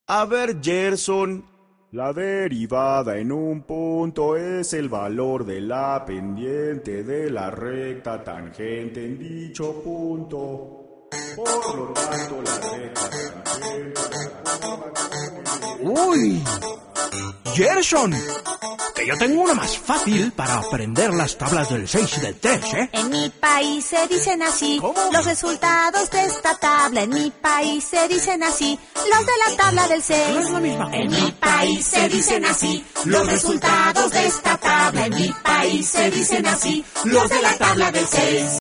A ver, Gerson. La derivada en un punto es el valor de la pendiente de la recta tangente en dicho punto. Por lo tanto, la recta tangente... ¡Uy! ¡Gerson! Que yo tengo una más fácil para aprender las tablas del 6 y del 3, ¿eh? En mi país se dicen así. ¿Cómo? Los resultados de esta tabla. En mi país se dicen así. Los de la tabla del 6. No es la misma. En mi país se dicen así. Los resultados de esta tabla. En mi país se dicen así. Los de la tabla del 6.